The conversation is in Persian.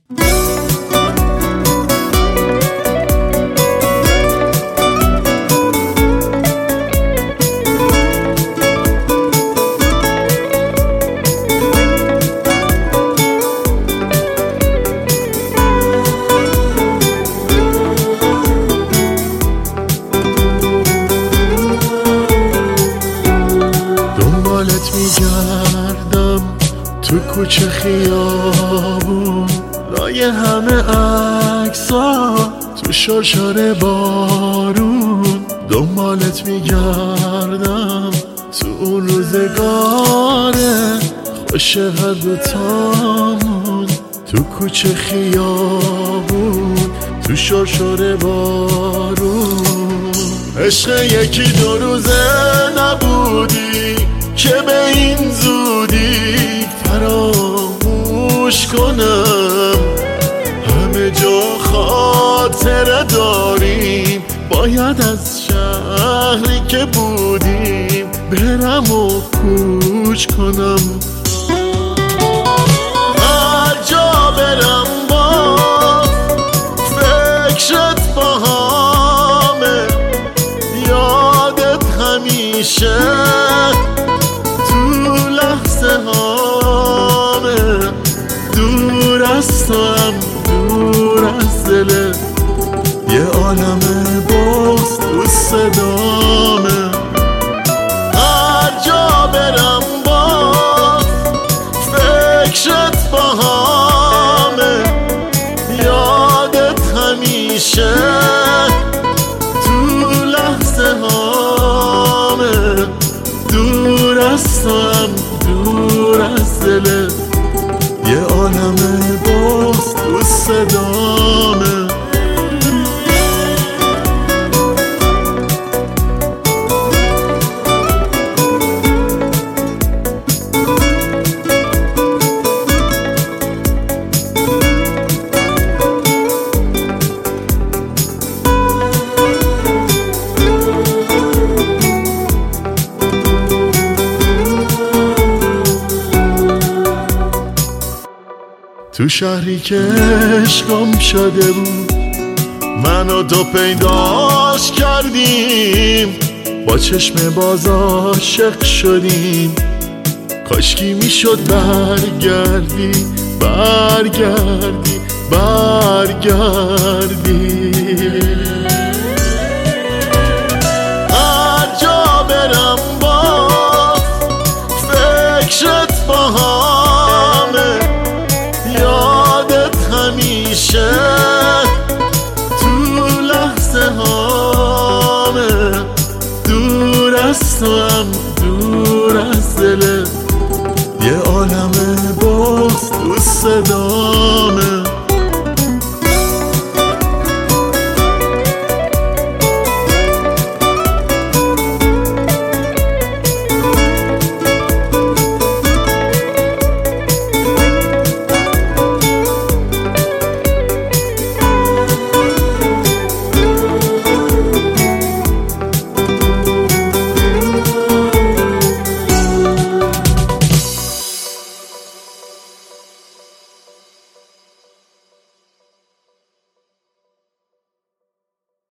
میگردم تو کوچه خیابون، لای همه عکس‌ها تو شرشر بارون. دنبالت میگردم تو اون روزگاره خوش هر دوتامون، تو کوچه خیابون تو شرشر بارون. عشق یکی دو روزه نبودی که به این زودی فراموش کنم. همه جا خاطره داریم، باید از شهری که بودیم برم و کوچ کنم. هر جا برم با فکرت باهامه، یادت همیشه دور از تو هم دور از دلت، یه عالم بغض تو صدامه. هر جا برم با فکرت باهامه، یادت همیشه تو لحظه هامه. دور از تو هم دور از دلت، یه عالم بغض تو صدامه. تو شهری که عشقم شده بود، من و تو پیداش کردیم، با چشم باز عاشق شدیم. کاشکی میشد برگردی برگردی برگردی. هر جا برم با فکرت باهامه، یادت همیشه تو لحظه هامه. دور از تو هم دور از دلت، یه عالم بغض تو صدا.